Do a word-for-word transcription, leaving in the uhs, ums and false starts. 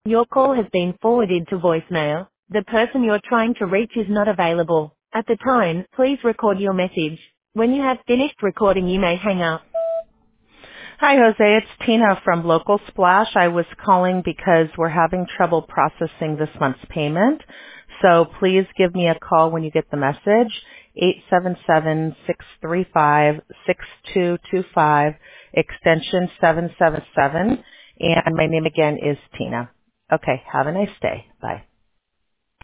Your call has been forwarded to voicemail. The person you're trying to reach is not available. At the tone, please record your message. When you have finished recording, you may hang up. Hi, Jose. It's Tina from Local Splash. I was calling because we're having trouble processing this month's payment. So please give me a call when you get the message, eight seven seven, six three five, six two two five, extension seven seven seven. And my name again is Tina. Okay, have a nice day. Bye.